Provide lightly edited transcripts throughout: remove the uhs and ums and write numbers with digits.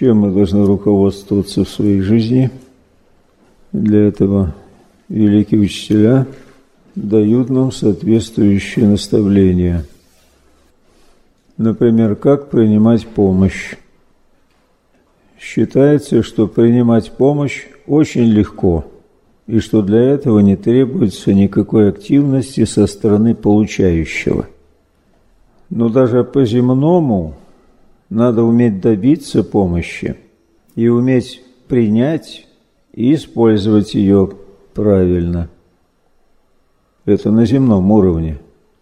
Чем мы должны руководствоваться в своей жизни? Для этого великие учителя дают нам соответствующие наставления. Например, как принимать помощь. Считается, что принимать помощь очень легко, и что для этого не требуется никакой активности со стороны получающего. Но даже по-земному надо уметь добиться помощи и уметь принять и использовать ее правильно. Это на земном уровне.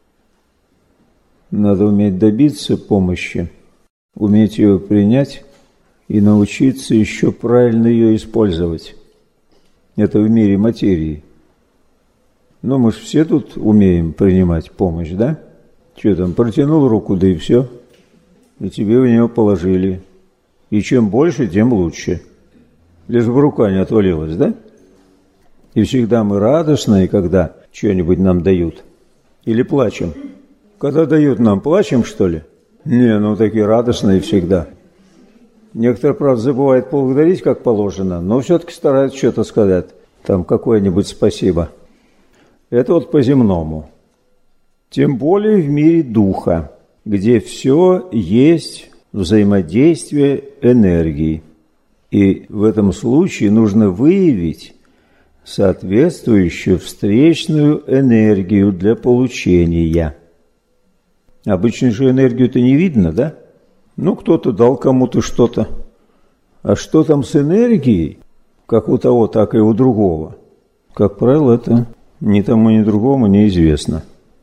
Надо уметь добиться помощи, уметь ее принять и научиться еще правильно ее использовать. Это в мире материи. Но мы же все тут умеем принимать помощь, да? Что там, протянул руку, да и все. И тебе в нее положили. И чем больше, тем лучше. Лишь бы рука не отвалилась, да? И всегда мы радостны, когда что-нибудь нам дают. Или плачем. Когда дают нам, плачем, что ли? Не, ну такие радостные всегда. Некоторые, правда, забывают поблагодарить, как положено, но все-таки стараются что-то сказать. Там какое-нибудь спасибо. Это вот по-земному. Тем более в мире духа, где все есть взаимодействие энергии. И в этом случае нужно выявить соответствующую встречную энергию для получения. Обычно же энергию-то не видно, да? Ну, кто-то дал кому-то что-то. А что там с энергией, как у того, так и у другого? Как правило, это ни тому, ни другому неизвестно.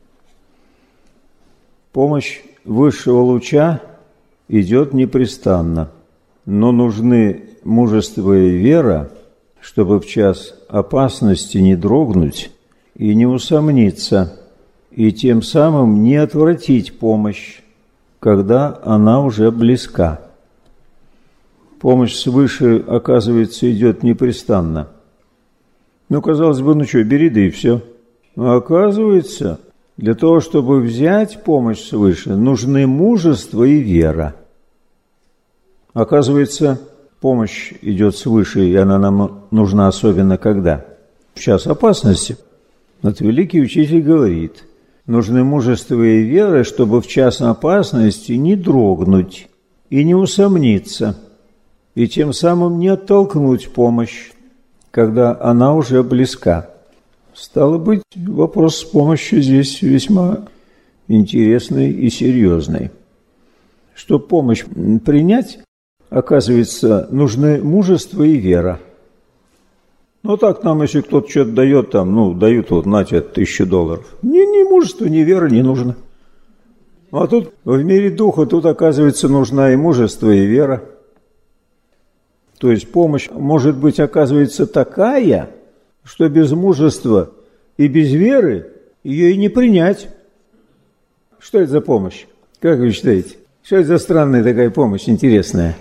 Помощь высшего луча идет непрестанно, но нужны мужество и вера, чтобы в час опасности не дрогнуть и не усомниться, и тем самым не отвратить помощь, когда она уже близка. Помощь свыше, оказывается, идет непрестанно. Ну, казалось бы, ну что, бери, да и все. Но оказывается, для того, чтобы взять помощь свыше, нужны мужество и вера. Оказывается, помощь идет свыше, и она нам нужна особенно когда? В час опасности. Вот великий учитель говорит, нужны мужество и вера, чтобы в час опасности не дрогнуть и не усомниться, и тем самым не оттолкнуть помощь, когда она уже близка. Стало быть, вопрос с помощью здесь весьма интересный и серьезный. Чтобы помощь принять, оказывается, нужны мужество и вера. Ну так нам, если кто-то что-то дает, там, ну, дают вот, на тебе $1000. Ни мужества, ни веры не нужно. А тут в мире духа, тут, оказывается, нужна и мужество, и вера. То есть помощь может быть, оказывается, такая, что без мужества и без веры ее и не принять. Что это за помощь? Как вы считаете? Что это за странная такая помощь, интересная?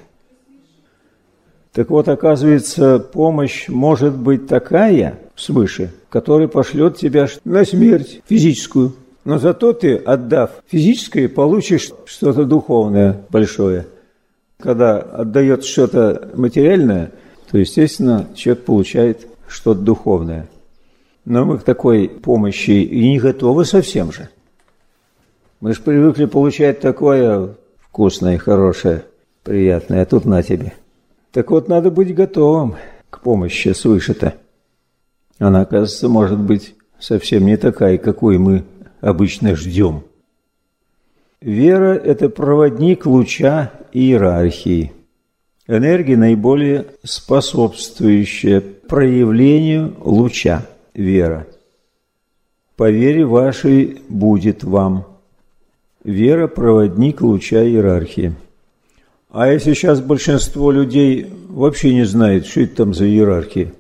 Так вот, оказывается, помощь может быть такая свыше, которая пошлет тебя на смерть физическую. Но зато ты, отдав физическое, получишь что-то духовное большое. Когда отдает что-то материальное, то, естественно, человек получает что-то духовное. Но мы к такой помощи и не готовы совсем же. Мы же привыкли получать такое вкусное, хорошее, приятное, а тут на тебе. Так вот, надо быть готовым к помощи свыше-то. Она, оказывается, может быть совсем не такая, какой мы обычно ждем. Вера – это проводник луча иерархии. Энергия, наиболее способствующая проявлению луча, вера. По вере вашей будет вам. Вера – проводник луча иерархии. А если сейчас большинство людей вообще не знает, что это там за иерархия?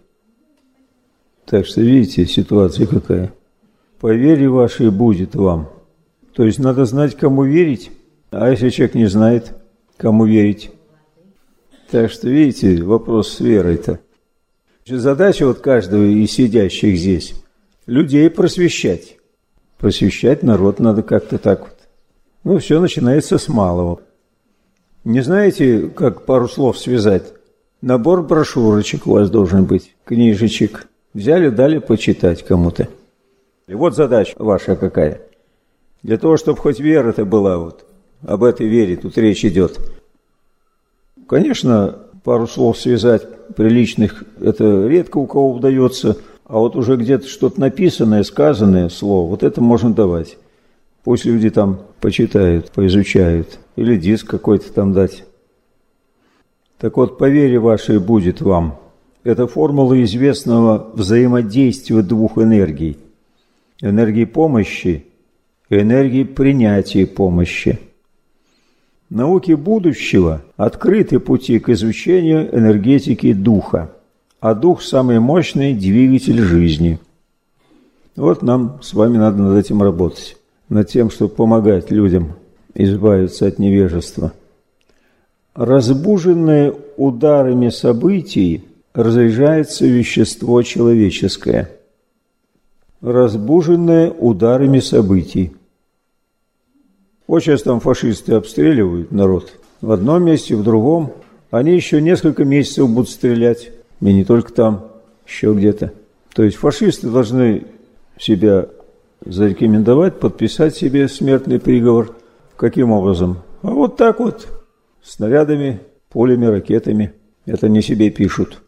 Так что, видите, ситуация какая. По вере вашей будет вам. То есть надо знать, кому верить. А если человек не знает, кому верить? Так что, видите, вопрос с верой-то. Задача вот каждого из сидящих здесь – людей просвещать. Просвещать народ надо как-то так вот. Ну, все начинается с малого. Не знаете, как пару слов связать? Набор брошюрочек у вас должен быть, книжечек. Взяли, дали почитать кому-то. И вот задача ваша какая. Для того, чтобы хоть вера-то была, вот об этой вере тут речь идет. Конечно, пару слов связать приличных, это редко у кого удается, а вот уже где-то что-то написанное, сказанное слово, вот это можно давать. Пусть люди там почитают, поизучают, или диск какой-то там дать. Так вот, по вере вашей будет вам. Это формула известного взаимодействия двух энергий. Энергии помощи и энергии принятия помощи. Науке будущего открыты пути к изучению энергетики духа, а дух – самый мощный двигатель жизни. Вот нам с вами надо над этим работать, над тем, чтобы помогать людям избавиться от невежества. Разбуженное ударами событий разряжается вещество человеческое. Разбуженное ударами событий. Вот сейчас там фашисты обстреливают народ. В одном месте, в другом. Они еще несколько месяцев будут стрелять. И не только там, еще где-то. То есть фашисты должны себя зарекомендовать, подписать себе смертный приговор. Каким образом? А вот так вот. Снарядами, пулями, ракетами. Это не себе пишут.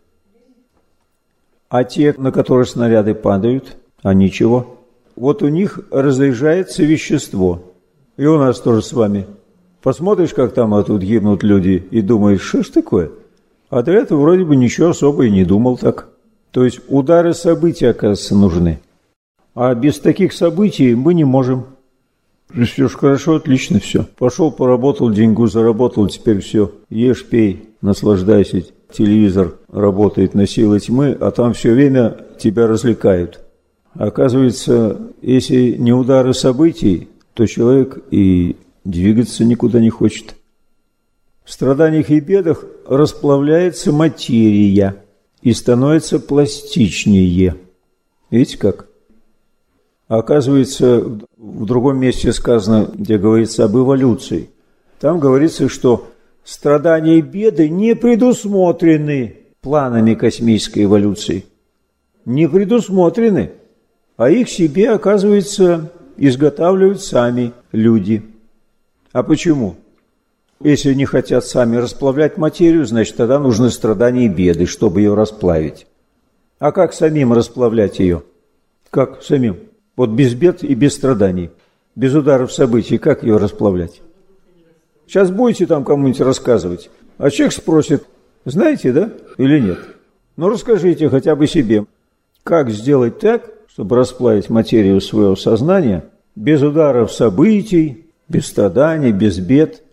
А те, на которые снаряды падают, а ничего. Вот у них разряжается вещество. И у нас тоже с вами. Посмотришь, как там тут гибнут люди, и думаешь, что ж такое? А до этого вроде бы ничего особо и не думал так. То есть удары событий, оказывается, нужны. А без таких событий мы не можем. Все ж хорошо, отлично все. Пошел, поработал, деньгу заработал, теперь все. Ешь, пей, наслаждайся. Телевизор работает на силы тьмы, а там все время тебя развлекают. Оказывается, если не удары событий, то человек и двигаться никуда не хочет. В страданиях и бедах расплавляется материя и становится пластичнее. Видите как? Оказывается, в другом месте сказано, где говорится об эволюции. Там говорится, что страдания и беды не предусмотрены планами космической эволюции. Не предусмотрены, а их себе, оказывается, изготавливают сами люди. А почему? Если не хотят сами расплавлять материю, значит, тогда нужны страдания и беды, чтобы ее расплавить. А как самим расплавлять ее? Как самим? Вот без бед и без страданий, без ударов событий, как ее расплавлять? Сейчас будете там кому-нибудь рассказывать, а человек спросит, знаете, да, или нет? Ну, расскажите хотя бы себе, как сделать так, чтобы расплавить материю своего сознания без ударов событий, без страданий, без бед.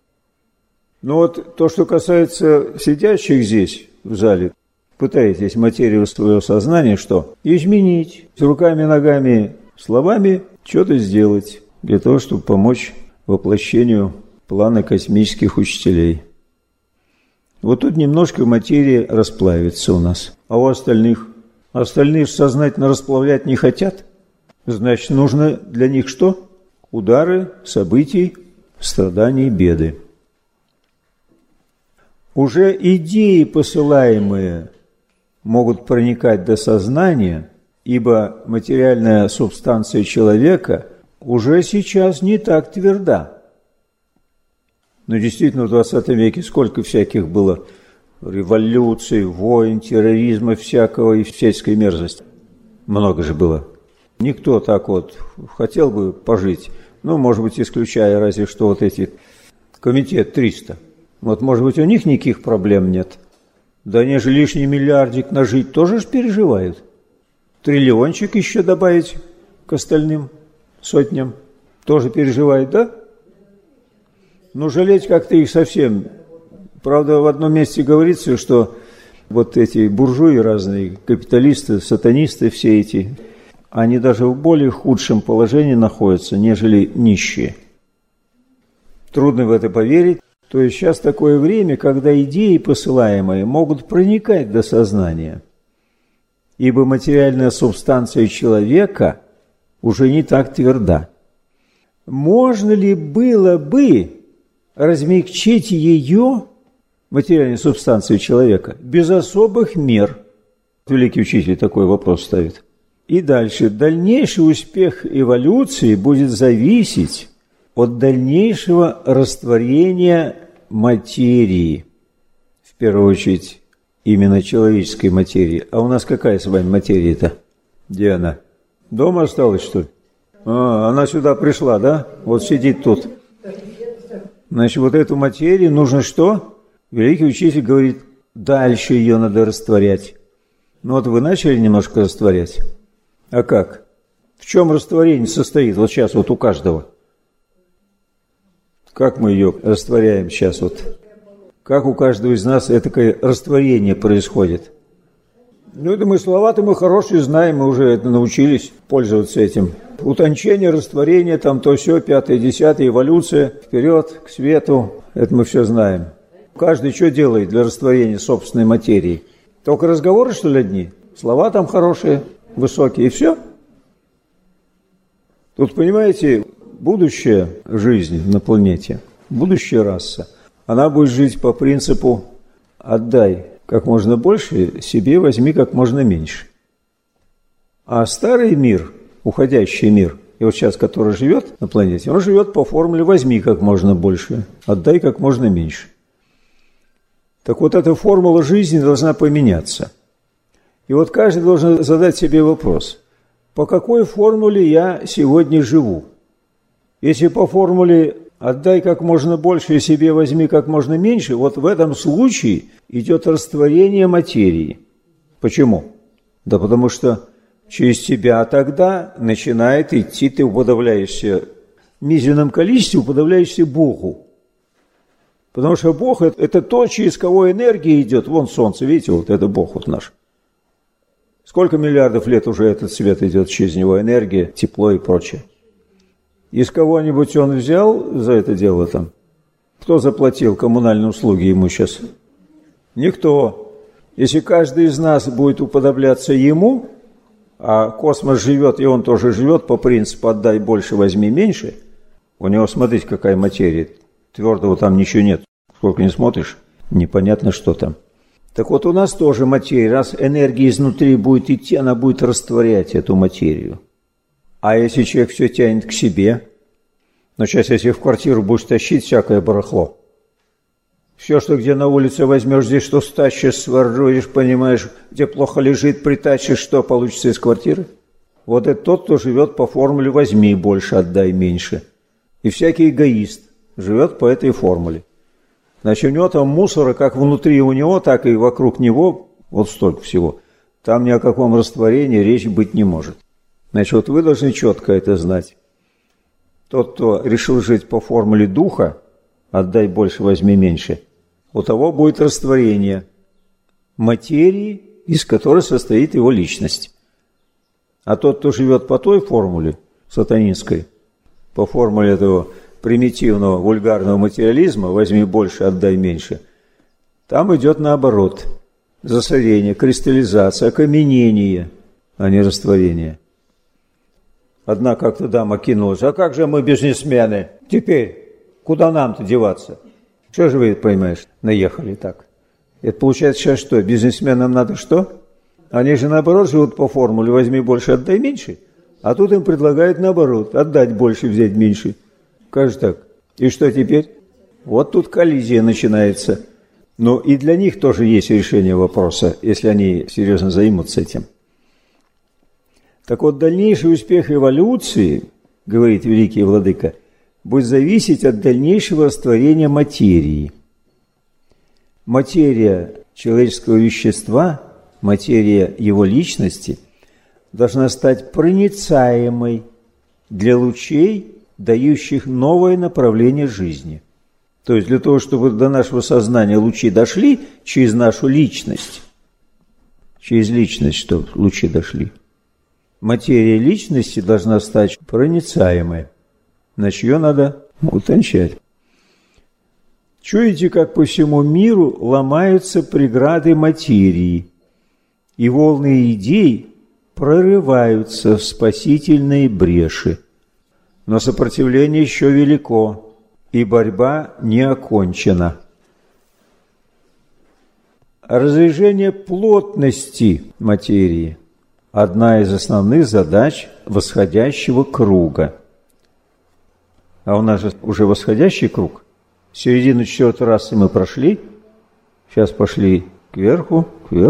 Но вот то, что касается сидящих здесь в зале, пытаетесь материю своего сознания, что? Изменить руками, ногами, словами, что-то сделать для того, чтобы помочь воплощению плана космических учителей. Вот тут немножко материя расплавится у нас, а у остальных? Остальные сознательно расплавлять не хотят. Значит, нужно для них что? Удары, событий, страданий, беды. Уже идеи, посылаемые, могут проникать до сознания, ибо материальная субстанция человека уже сейчас не так тверда. Но действительно, в 20 веке сколько всяких было революций, войн, терроризма всякого и всяческой мерзости. Много же было. Никто так вот хотел бы пожить, ну, может быть, исключая разве что вот эти комитет 300. Вот, может быть, у них никаких проблем нет. Да они же лишний миллиардик нажить тоже ж переживают. Триллиончик еще добавить к остальным сотням тоже переживают, да? Ну, жалеть как-то их совсем. Правда, в одном месте говорится, что вот эти буржуи разные, капиталисты, сатанисты все эти, они даже в более худшем положении находятся, нежели нищие. Трудно в это поверить. То есть сейчас такое время, когда идеи, посылаемые, могут проникать до сознания. Ибо материальная субстанция человека уже не так тверда. Можно ли было бы размягчить ее, материальной субстанцию человека, без особых мер. Великий учитель такой вопрос ставит. И дальше. Дальнейший успех эволюции будет зависеть от дальнейшего растворения материи. В первую очередь, именно человеческой материи. А у нас какая с вами материя-то? Где она? Дома осталась, что ли? Она сюда пришла, да? Вот сидит тут. Значит, вот эту материю нужно что? Великий учитель говорит, дальше ее надо растворять. Ну вот вы начали немножко растворять. А как? В чем растворение состоит? Вот сейчас вот у каждого. Как мы ее растворяем сейчас вот? Как у каждого из нас такое растворение происходит? Ну, это мы слова-то мы хорошие знаем, мы уже это научились пользоваться этим. Утончение, растворение, там то все, 5-е, 10-е, эволюция, вперед, к свету, это мы все знаем. Каждый что делает для растворения собственной материи? Только разговоры, что ли, одни? Слова там хорошие, высокие, и все? Тут, понимаете, будущая жизнь на планете, будущая раса, она будет жить по принципу «отдай как можно больше, себе возьми как можно меньше». А старый мир, уходящий мир, и вот сейчас, который живет на планете, он живет по формуле «возьми как можно больше, отдай как можно меньше». Так вот, эта формула жизни должна поменяться. И вот каждый должен задать себе вопрос, по какой формуле я сегодня живу? Если по формуле «отдай как можно больше и себе возьми как можно меньше», вот в этом случае идет растворение материи. Почему? Да потому что через тебя тогда начинает идти, ты уподобляешься в мизерном количестве, уподобляешься Богу. Потому что Бог – это то, через кого энергия идет. Вон солнце, видите, вот это Бог вот наш. Сколько миллиардов лет уже этот свет идет через него, энергия, тепло и прочее. Из кого-нибудь он взял за это дело там? Кто заплатил коммунальные услуги ему сейчас? Никто. Если каждый из нас будет уподобляться ему, а космос живет, и он тоже живет по принципу «отдай больше, возьми меньше», у него, смотрите, какая материя. Твердого там ничего нет. Сколько не смотришь, непонятно, что там. Так вот, у нас тоже материя. Раз энергия изнутри будет идти, она будет растворять эту материю. А если человек все тянет к себе, ну, сейчас, если в квартиру будешь тащить всякое барахло, все, что где на улице возьмешь, здесь что стащишь, своруешь, понимаешь, где плохо лежит, притащишь, что получится из квартиры? Вот это тот, кто живет по формуле «возьми больше, отдай меньше». И всякий эгоист живет по этой формуле. Значит, у него там мусора, как внутри у него, так и вокруг него, вот столько всего. Там ни о каком растворении речи быть не может. Значит, вот вы должны четко это знать. Тот, кто решил жить по формуле духа, отдай больше, возьми меньше, у того будет растворение материи, из которой состоит его личность. А тот, кто живет по той формуле, сатанинской, по формуле этого примитивного, вульгарного материализма, возьми больше, отдай меньше, там идет наоборот. Засорение, кристаллизация, окаменение, а не растворение. Одна как-то дама кинулась, а как же мы бизнесмены? Теперь, куда нам-то деваться? Что же вы, понимаешь, наехали так? Это получается сейчас что, бизнесменам надо что? Они же наоборот живут по формуле возьми больше, отдай меньше. А тут им предлагают наоборот, отдать больше, взять меньше. Как же так? И что теперь? Вот тут коллизия начинается. Но и для них тоже есть решение вопроса, если они серьезно займутся этим. Так вот, дальнейший успех эволюции, говорит великий владыка, будет зависеть от дальнейшего растворения материи. Материя человеческого вещества, материя его личности должна стать проницаемой для лучей, дающих новое направление жизни. То есть для того, чтобы до нашего сознания лучи дошли через нашу личность, через личность, чтобы лучи дошли, материя личности должна стать проницаемой. Значит, ее надо утончать. Чуете, как по всему миру ломаются преграды материи, и волны идей прорываются в спасительные бреши. Но сопротивление еще велико, и борьба не окончена. Разрежение плотности материи – одна из основных задач восходящего круга. А у нас же уже восходящий круг. Середину 4-й расы мы прошли, сейчас пошли кверху.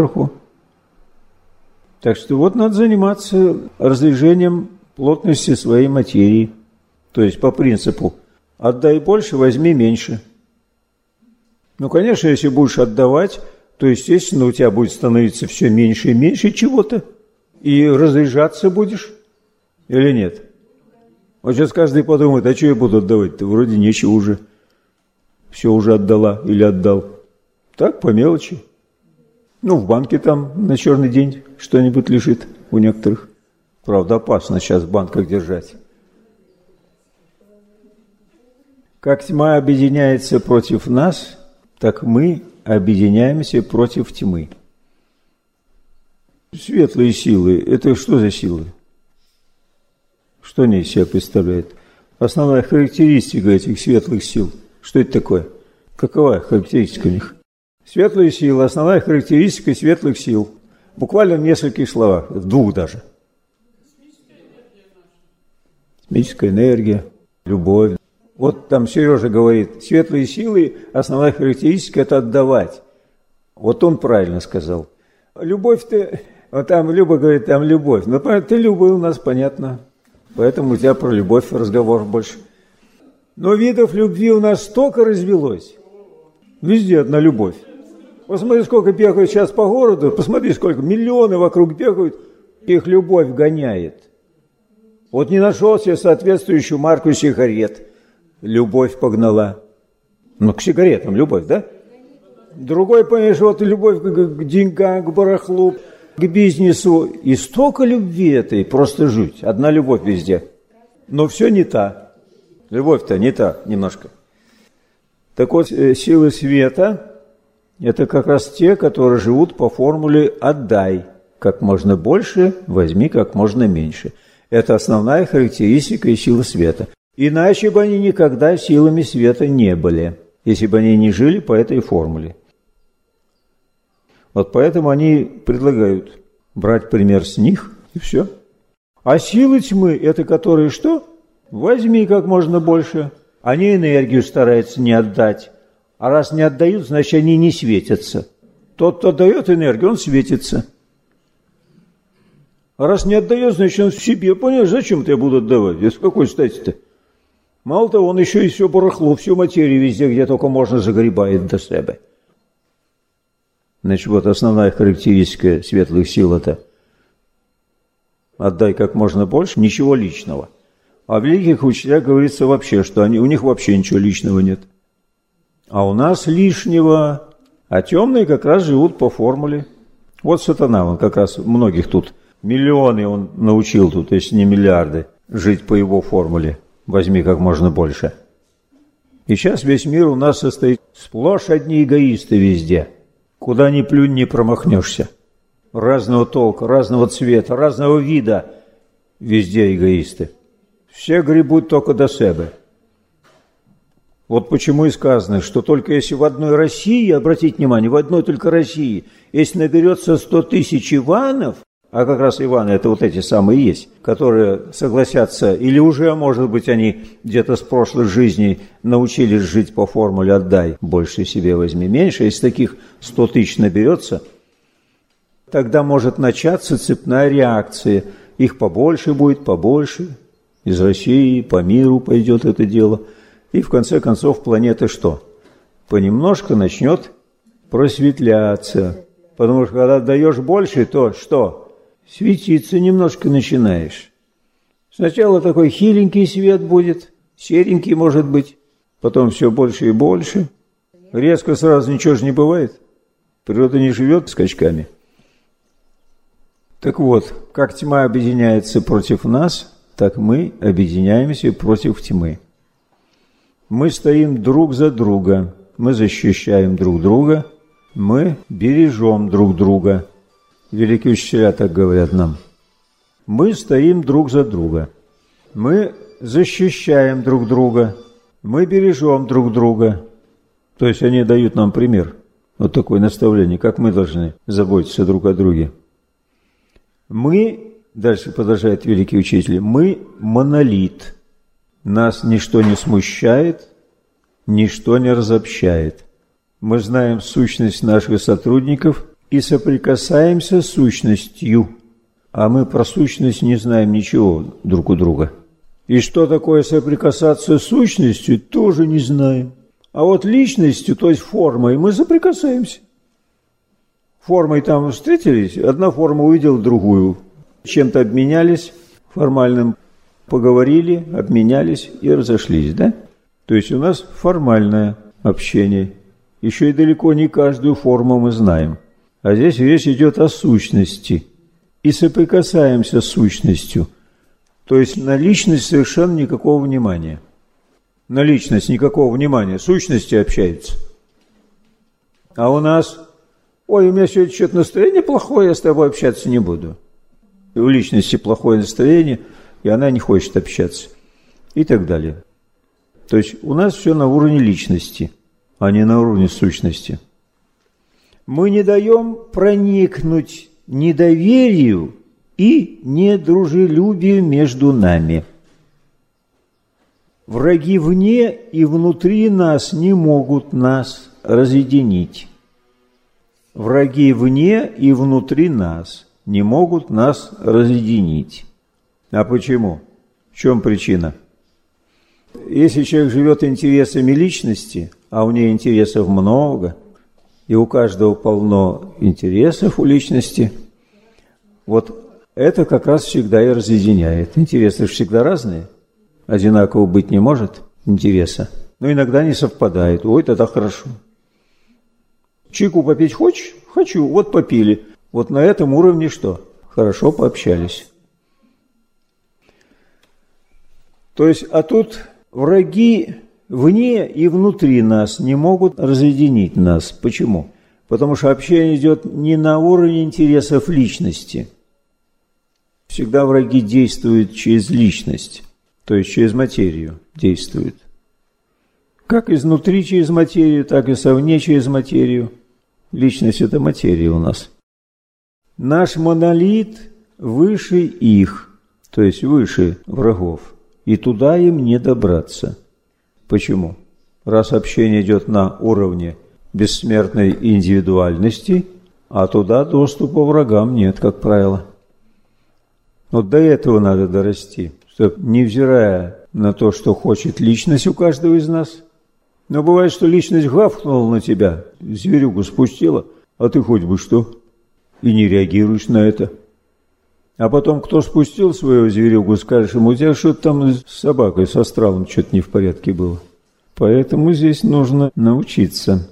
Так что вот надо заниматься разрежением плотности своей материи. То есть по принципу «отдай больше, возьми меньше». Ну, конечно, если будешь отдавать, то, естественно, у тебя будет становиться все меньше и меньше чего-то, и разряжаться будешь или нет? Вот сейчас каждый подумает, а что я буду отдавать-то? Вроде нечего уже. Все уже отдала или отдал. Так, по мелочи. Ну, в банке там на черный день что-нибудь лежит у некоторых. Правда, опасно сейчас в банках держать. Как тьма объединяется против нас, так мы объединяемся против тьмы. Светлые силы – это что за силы? Что они из себя представляют? Основная характеристика этих светлых сил. Что это такое? Какова характеристика у них? Светлые силы – основная характеристика светлых сил. Буквально в нескольких словах, в 2 даже. Космическая энергия, любовь. Вот там Сережа говорит, светлые силы, основная характеристика – это отдавать. Вот он правильно сказал. Любовь-то, вот там Люба говорит, там любовь. Ну, ты Люба у нас, понятно. Поэтому у тебя про любовь разговор больше. Но видов любви у нас столько развелось. Везде одна любовь. Посмотри, сколько бегают сейчас по городу, посмотри, сколько миллионы вокруг бегают, их любовь гоняет. Вот не нашел себе соответствующую марку сигарет. Любовь погнала. Ну, к сигаретам любовь, да? Другой, понимаешь, вот любовь к деньгам, к барахлу, к бизнесу. И столько любви этой, просто жуть. Одна любовь везде. Но все не та. Любовь-то не та немножко. Так вот, силы света – это как раз те, которые живут по формуле «отдай как можно больше, возьми как можно меньше». Это основная характеристика и силы света. Иначе бы они никогда силами света не были, если бы они не жили по этой формуле. Вот поэтому они предлагают брать пример с них, и все. А силы тьмы – это которые что? Возьми как можно больше. Они энергию стараются не отдать. А раз не отдают, значит, они не светятся. Тот, кто дает энергию, он светится. А раз не отдает, значит, он в себе. Понимаешь, зачем-то я буду отдавать? С какой стати-то? Мало того, он еще и все барахло, всю материю везде, где только можно, загребает до себя. Значит, вот основная характеристика светлых сил – это отдай как можно больше, ничего личного. А в великих учителях говорится вообще, что у них вообще ничего личного нет. А у нас лишнего, а темные как раз живут по формуле. Вот сатана, он как раз многих тут, миллионы он научил тут, если не миллиарды, жить по его формуле. Возьми как можно больше. И сейчас весь мир у нас состоит сплошь одни эгоисты везде. Куда ни плюнь, не промахнешься. Разного толка, разного цвета, разного вида. Везде эгоисты. Все гребут только до себя. Вот почему и сказано, что только если в одной России, обратите внимание, в одной только России, если наберется 100 тысяч Иванов, а как раз Иваны это вот эти самые есть, которые согласятся, или уже, может быть, они где-то с прошлых жизней научились жить по формуле «отдай больше себе, возьми меньше». Если таких 100 тысяч наберется, тогда может начаться цепная реакция. Их побольше будет, побольше. Из России по миру пойдет это дело. И в конце концов планета что? Понемножку начнет просветляться. Потому что когда даешь больше, то что? Светиться немножко начинаешь. Сначала такой хиленький свет будет, серенький может быть, потом все больше и больше. Резко сразу ничего же не бывает. Природа не живет скачками. Так вот, как тьма объединяется против нас, так мы объединяемся против тьмы. Мы стоим друг за друга, мы защищаем друг друга, мы бережем друг друга. Великие учителя так говорят нам. Мы стоим друг за друга. Мы защищаем друг друга. Мы бережем друг друга. То есть они дают нам пример. Вот такое наставление, как мы должны заботиться друг о друге. Мы, дальше продолжает великий учитель, мы монолит. Нас ничто не смущает, ничто не разобщает. Мы знаем сущность наших сотрудников и соприкасаемся с сущностью. А мы про сущность не знаем ничего друг у друга. И что такое соприкасаться с сущностью, тоже не знаем. А вот личностью, то есть формой, мы соприкасаемся. Формой там встретились, одна форма увидела другую. Чем-то обменялись, формальным поговорили, обменялись и разошлись, да? То есть у нас формальное общение. Еще и далеко не каждую форму мы знаем. А здесь речь идет о сущности. И соприкасаемся с сущностью. То есть на личность совершенно никакого внимания. На личность никакого внимания. Сущности общаются. А у нас, ой, у меня сегодня что-то настроение плохое, я с тобой общаться не буду. И у личности плохое настроение, и она не хочет общаться. И так далее. То есть у нас все на уровне личности, а не на уровне сущности. Мы не даем проникнуть недоверию и недружелюбию между нами. Враги вне и внутри нас не могут нас разъединить. Враги вне и внутри нас не могут нас разъединить. А почему? В чем причина? Если человек живет интересами личности, а у нее интересов много, и у каждого полно интересов у личности, вот это как раз всегда и разъединяет. Интересы всегда разные, одинаково быть не может интереса, но иногда не совпадает. Ой, тогда хорошо. Чайку попить хочешь? Хочу. Вот попили. Вот на этом уровне что? Хорошо пообщались. То есть, а тут враги вне и внутри нас не могут разъединить нас. Почему? Потому что общение идет не на уровне интересов личности. Всегда враги действуют через личность, то есть через материю действуют. Как изнутри через материю, так и совне через материю. Личность – это материя у нас. Наш монолит выше их, то есть выше врагов, и туда им не добраться. Почему? Раз общение идет на уровне бессмертной индивидуальности, а туда доступа врагам нет, как правило. Вот до этого надо дорасти, чтобы, невзирая на то, что хочет личность у каждого из нас, но бывает, что личность гавкнула на тебя, зверюгу спустила, а ты хоть бы что, и не реагируешь на это. А потом, кто спустил свою зверюгу, скажешь ему, у тебя что-то там с собакой, с астралом что-то не в порядке было. Поэтому здесь нужно научиться.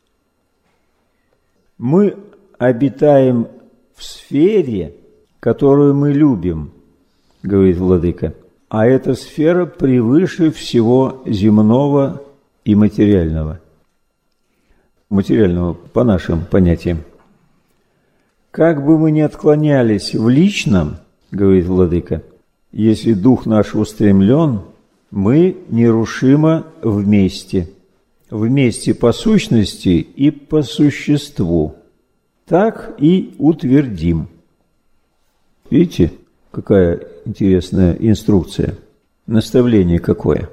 Мы обитаем в сфере, которую мы любим, говорит владыка, а эта сфера превыше всего земного и материального. Материального по нашим понятиям. Как бы мы ни отклонялись в личном, говорит владыка, если дух наш устремлен, мы нерушимо вместе. Вместе по сущности и по существу. Так и утвердим. Видите, какая интересная инструкция, наставление какое.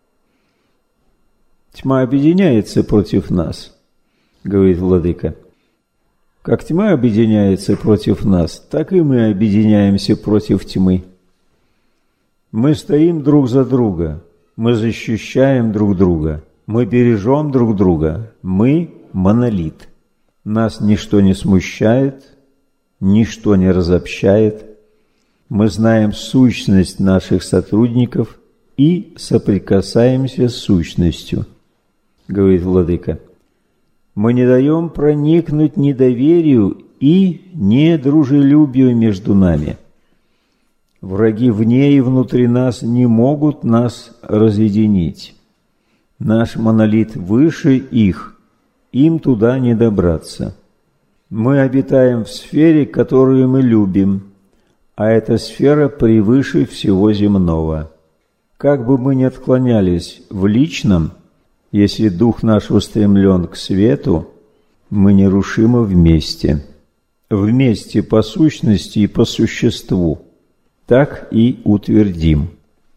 Тьма объединяется против нас, говорит владыка. Как тьма объединяется против нас, так и мы объединяемся против тьмы. Мы стоим друг за друга, мы защищаем друг друга, мы бережем друг друга, мы монолит. Нас ничто не смущает, ничто не разобщает. Мы знаем сущность наших сотрудников и соприкасаемся с сущностью, говорит владыка. Мы не даем проникнуть недоверию и недружелюбию между нами. Враги вне и внутри нас не могут нас разъединить. Наш монолит выше их, им туда не добраться. Мы обитаем в сфере, которую мы любим, а эта сфера превыше всего земного. Как бы мы ни отклонялись в личном, если дух наш устремлен к свету, мы нерушимо вместе. Вместе по сущности и по существу. Так и утвердим.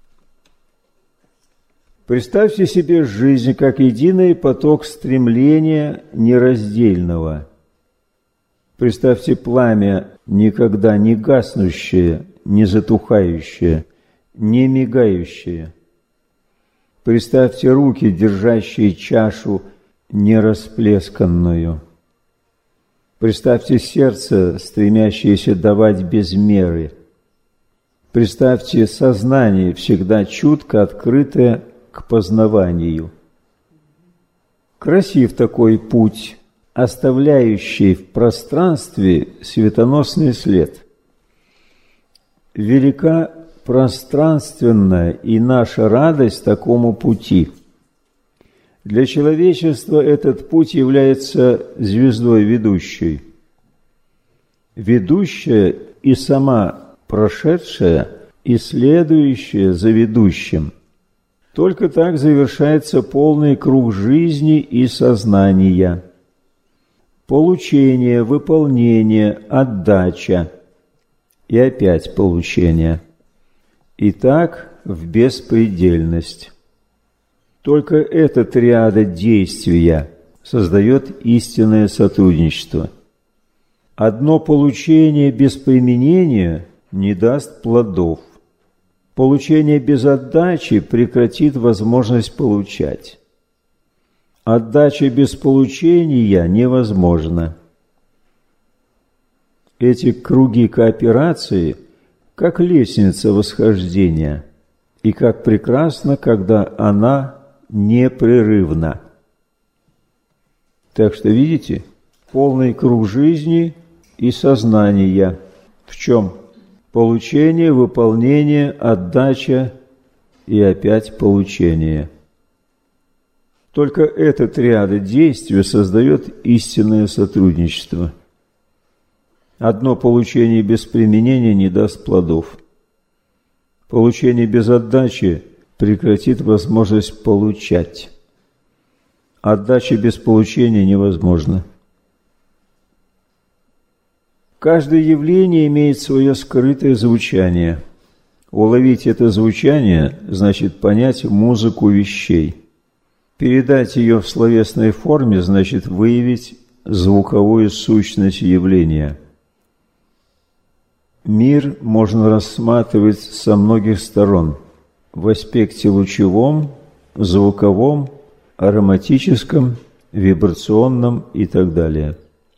Представьте себе жизнь как единый поток стремления нераздельного. Представьте пламя, никогда не гаснущее, не затухающее, не мигающее. Представьте руки, держащие чашу нерасплесканную. Представьте сердце, стремящееся давать без меры. Представьте сознание, всегда чутко открытое к познаванию. Красив такой путь, оставляющий в пространстве светоносный след. Велика пространственная и наша радость такому пути. Для человечества этот путь является звездой ведущей. Ведущая и сама прошедшая, и следующая за ведущим. Только так завершается полный круг жизни и сознания. Получение, выполнение, отдача и опять получение. И так в беспредельность. Только эта триада действия создает истинное сотрудничество. Одно получение без применения не даст плодов. Получение без отдачи прекратит возможность получать. Отдача без получения невозможна. Эти круги кооперации как лестница восхождения, и как прекрасно, когда она непрерывна. Так что, видите, полный круг жизни и сознания. В чем? Получение, выполнение, отдача и опять получение. Только эта триада действия создает истинное сотрудничество. Одно получение без применения не даст плодов. Получение без отдачи прекратит возможность получать. Отдача без получения невозможна. Каждое явление имеет свое скрытое звучание. Уловить это звучание значит понять музыку вещей. Передать ее в словесной форме значит выявить звуковую сущность явления. Мир можно рассматривать со многих сторон в аспекте лучевом, звуковом, ароматическом, вибрационном и так далее.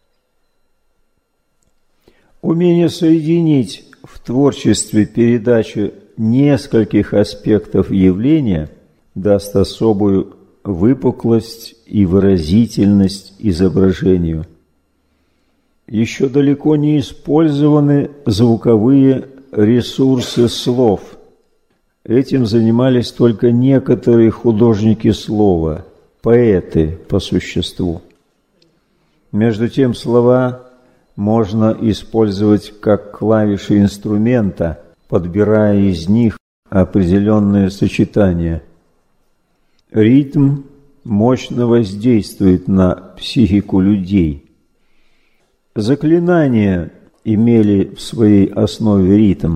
Умение соединить в творчестве передачу нескольких аспектов явления даст особую выпуклость и выразительность изображению. Еще далеко не использованы звуковые ресурсы слов. Этим занимались только некоторые художники слова, поэты по существу. Между тем, слова можно использовать как клавиши инструмента, подбирая из них определенные сочетания. Ритм мощно воздействует на психику людей. Заклинания имели в своей основе ритм.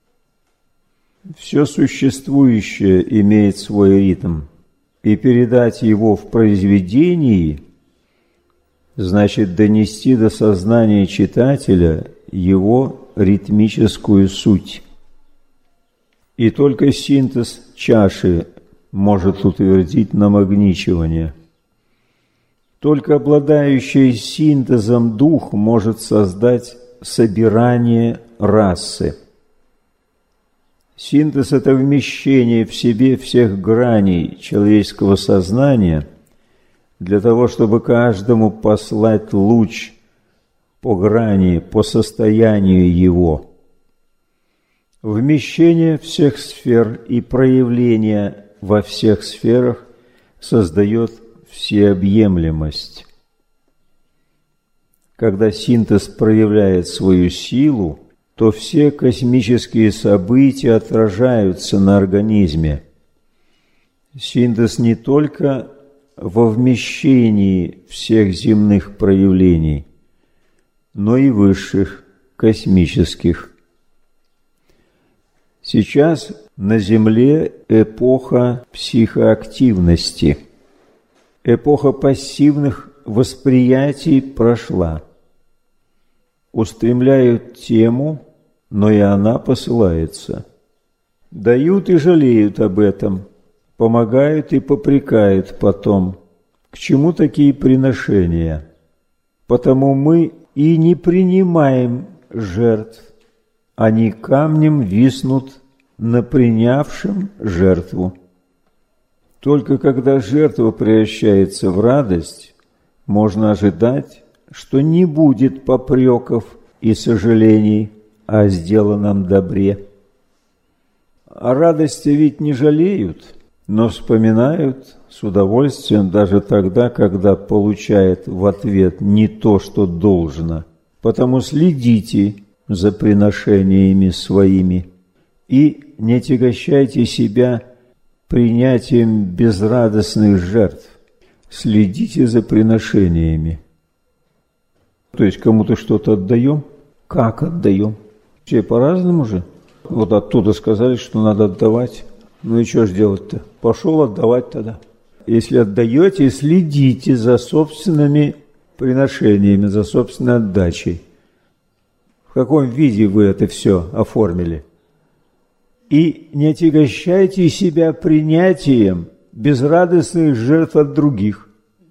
Все существующее имеет свой ритм, и передать его в произведении значит донести до сознания читателя его ритмическую суть. И только синтез чаши может утвердить намагничивание. Только обладающий синтезом дух может создать собирание расы. Синтез – это вмещение в себе всех граней человеческого сознания для того, чтобы каждому послать луч по грани, по состоянию его. Вмещение всех сфер и проявление во всех сферах создает всеобъемлемость. Когда синтез проявляет свою силу, то все космические события отражаются на организме, Синтез не только во вмещении всех земных проявлений, но и высших, космических. Сейчас на Земле эпоха психоактивности, эпоха пассивных восприятий прошла. Устремляют тему, но и она посылается. Дают и жалеют об этом, помогают и попрекают потом. К чему такие приношения? Потому мы и не принимаем жертв, они камнем виснут на принявшем жертву. Только когда жертва превращается в радость, можно ожидать, что не будет попреков и сожалений о сделанном добре. О радости ведь не жалеют, но вспоминают с удовольствием даже тогда, когда получает в ответ не то, что должно. Потому следите за приношениями своими и не отягощайте себя принятием безрадостных жертв. Следите за приношениями. То есть кому-то что-то отдаем? Как отдаем? Все по-разному же. Вот оттуда сказали, что надо отдавать. Ну и что ж делать-то? Пошел отдавать тогда. Если отдаете, следите за собственными приношениями, за собственной отдачей. В каком виде вы это все оформили? И не отягощайте себя принятием безрадостных жертв от других.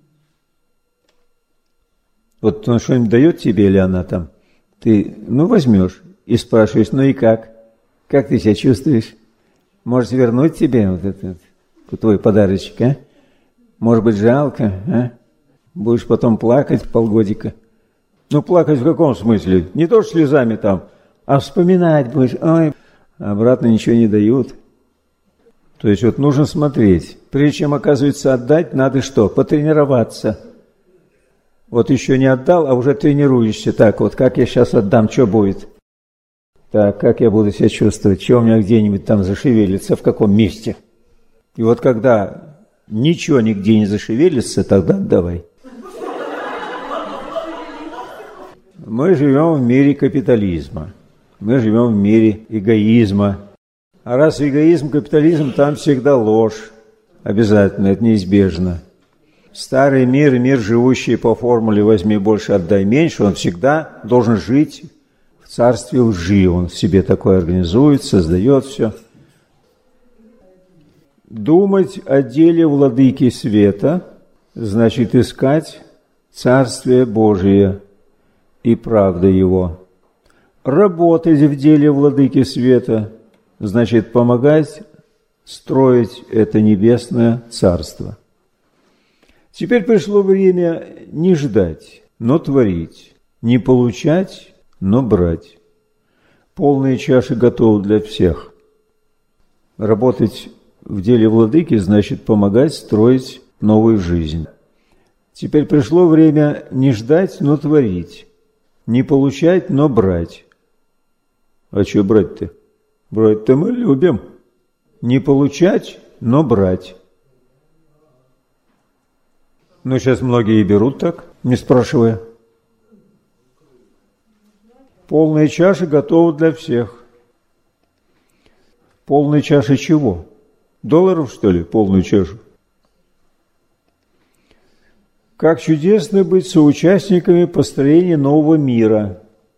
Вот он что-нибудь дает тебе, или она там, ты, возьмешь и спрашиваешь, и как? Как ты себя чувствуешь? Может, вернуть тебе вот этот твой подарочек, а? Может быть, жалко, а? Будешь потом плакать полгодика. Плакать в каком смысле? Не то, что слезами там, а вспоминать будешь. Ой, обратно ничего не дают. То есть вот нужно смотреть. Прежде чем, оказывается, отдать, надо что? Потренироваться. Вот еще не отдал, а уже тренируешься. Так вот, как я сейчас отдам, что будет? Так, как я буду себя чувствовать? Что у меня где-нибудь там зашевелится, в каком месте? И вот когда ничего нигде не зашевелится, тогда отдавай. Мы живем в мире капитализма. Мы живем в мире эгоизма. А раз эгоизм, капитализм, там всегда ложь. Обязательно, это неизбежно. Старый мир, мир, живущий по формуле «возьми больше, отдай меньше», он всегда должен жить в царстве лжи. Он в себе такое организует, создает все. Думать о деле владыки света значит искать Царствие Божие и правда Его. Работать в деле владыки света значит помогать строить это небесное царство. Теперь пришло время не ждать, но творить, не получать, но брать. Полные чаши готовы для всех. Работать в деле владыки значит помогать строить новую жизнь. Теперь пришло время не ждать, но творить, не получать, но брать. А что брать-то? Брать-то мы любим. Не получать, но брать. Но сейчас многие и берут так, не спрашивая. Полные чаши готовы для всех. Полные чаши чего? Долларов, что ли, полную чашу? Как чудесно быть соучастниками построения нового мира.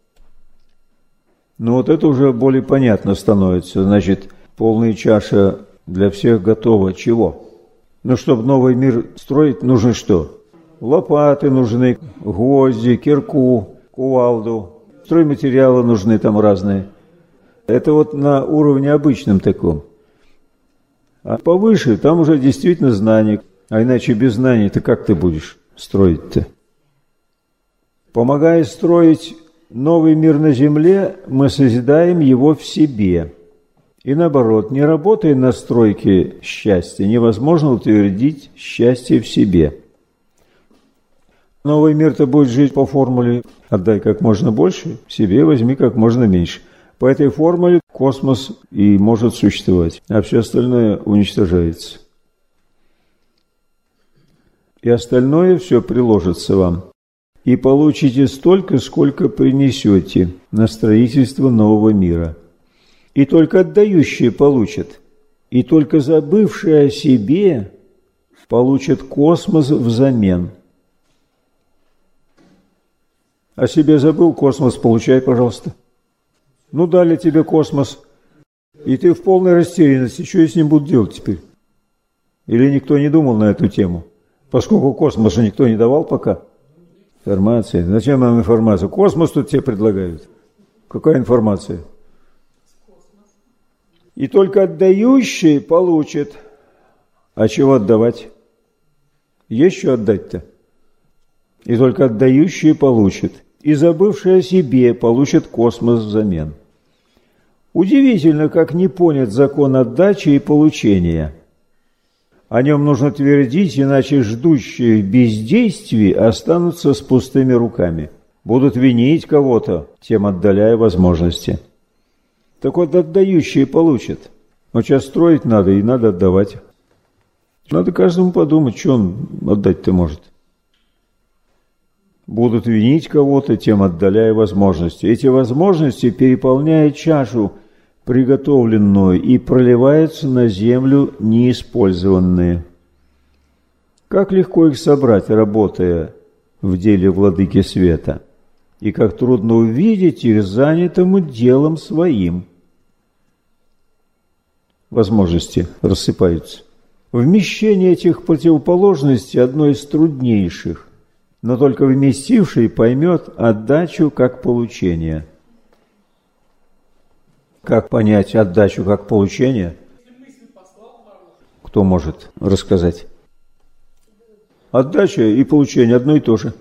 Вот это уже более понятно становится. Значит, полная чаша для всех готова. Чего? Чтобы новый мир строить, нужно что? Лопаты нужны, гвозди, кирку, кувалду. Стройматериалы нужны там разные. Это вот на уровне обычном таком. А повыше там уже действительно знания. А иначе без знаний-то как ты будешь строить-то? Помогая строить новый мир на земле, мы созидаем его в себе. И наоборот, не работая на стройке счастья, невозможно утвердить счастье в себе. Новый мир-то будет жить по формуле «отдай как можно больше, себе возьми как можно меньше». По этой формуле космос и может существовать, а все остальное уничтожается. и остальное все приложится вам. И получите столько, сколько принесете на строительство нового мира. И только отдающие получат, и только забывшие о себе получат космос взамен. О себе забыл, космос получай, пожалуйста. Ну, дали тебе космос, и ты в полной растерянности. Что я с ним буду делать теперь? Или никто не думал на эту тему? Поскольку космоса никто не давал пока. Информация. Зачем нам информация? Космос тут тебе предлагают. Какая информация? И только отдающие получат. А чего отдавать? Есть что отдать-то? И только отдающие получат. И забывшие о себе получат космос взамен. Удивительно, как не понят закон отдачи и получения. О нем нужно твердить, иначе ждущие в бездействии останутся с пустыми руками. Будут винить кого-то, тем отдаляя возможности. Так вот, отдающие получат. Но сейчас строить надо, и надо отдавать. Надо каждому подумать, что он отдать-то может. Будут винить кого-то, тем отдаляя возможности. Эти возможности переполняют чашу, приготовленную, и проливаются на землю неиспользованные. Как легко их собрать, работая в деле владыки света, и как трудно увидеть их занятому делом своим. Возможности рассыпаются. Вмещение этих противоположностей одно из труднейших, но только вместивший поймет отдачу как получение. Как понять отдачу как получение? Кто может рассказать? Отдача и получение одно и то же.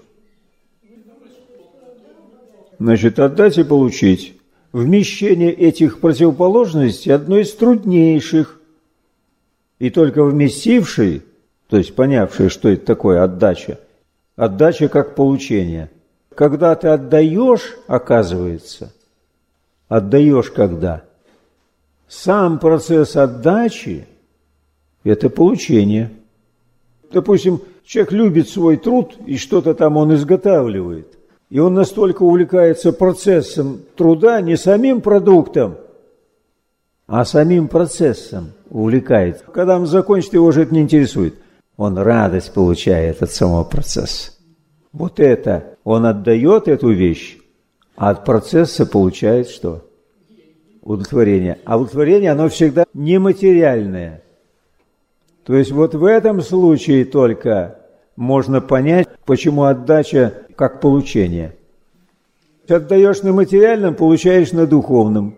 Значит, отдать и получить. Вмещение этих противоположностей одно из труднейших. И только вместивший, то есть понявший, что это такое отдача, отдача как получение. Когда ты отдаешь, оказывается, отдаешь когда? Сам процесс отдачи – это получение. Допустим, человек любит свой труд, и что-то там он изготавливает. И он настолько увлекается процессом труда, не самим продуктом, а самим процессом увлекается. Когда он закончит, его уже это не интересует. Он радость получает от самого процесса. Вот это, он отдает эту вещь, а от процесса получает что? Удовлетворение. А удовлетворение, оно всегда нематериальное. То есть вот в этом случае только можно понять, почему отдача как получение. Отдаешь на материальном, получаешь на духовном.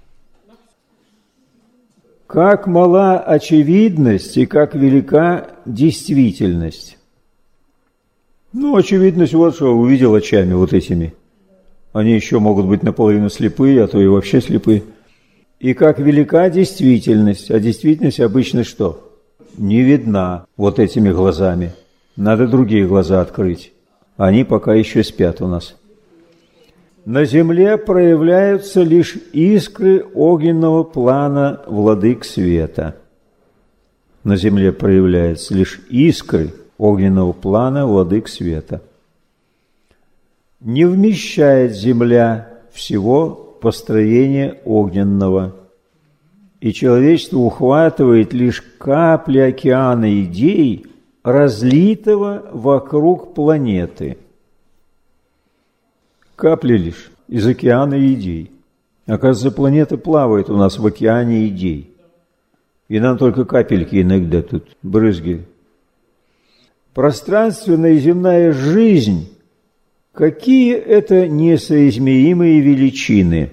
Как мала очевидность и как велика действительность. Ну, очевидность вот что, увидел очами вот этими. Они еще могут быть наполовину слепые, а то и вообще слепые. И как велика действительность. А действительность обычно что? Не видна вот этими глазами. Надо другие глаза открыть. Они пока еще спят у нас. На земле проявляются лишь искры огненного плана владык света. На земле проявляются лишь искры огненного плана владык света. Не вмещает земля всего построения огненного, и человечество ухватывает лишь капли океана идей, разлитого вокруг планеты. Капли лишь из океана идей. Оказывается, планета плавает у нас в океане идей. И нам только капельки иногда тут, брызги. Пространственная и земная жизнь, какие это несоизмеримые величины.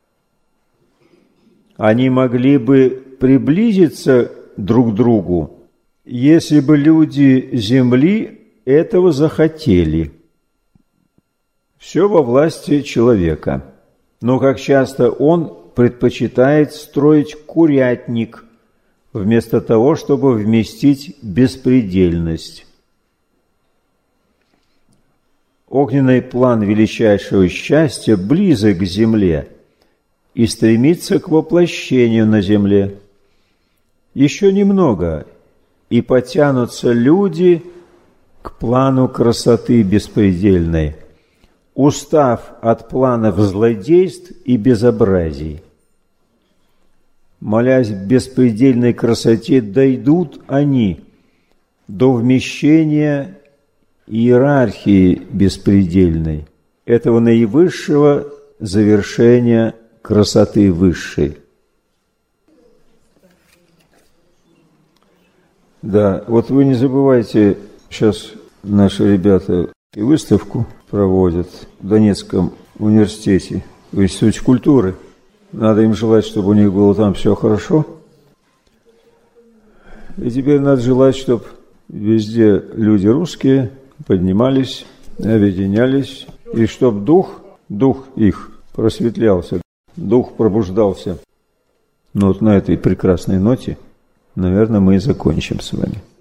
Они могли бы приблизиться друг к другу, если бы люди Земли этого захотели. Все во власти человека. Но как часто он предпочитает строить курятник, вместо того, чтобы вместить беспредельность. Огненный план величайшего счастья близок к земле и стремится к воплощению на земле. Еще немного, и потянутся люди к плану красоты беспредельной, устав от планов злодейств и безобразий. Молясь беспредельной красоте, дойдут они до вмещения иерархии беспредельной, этого наивысшего завершения красоты высшей. Да, вот вы не забывайте, сейчас наши ребята и выставку проводят в Донецком университете, в Институте культуры. Надо им желать, чтобы у них было там все хорошо. И теперь надо желать, чтобы везде люди русские поднимались, объединялись, и чтобы дух их просветлялся, дух пробуждался. Но вот на этой прекрасной ноте, наверное, мы и закончим с вами.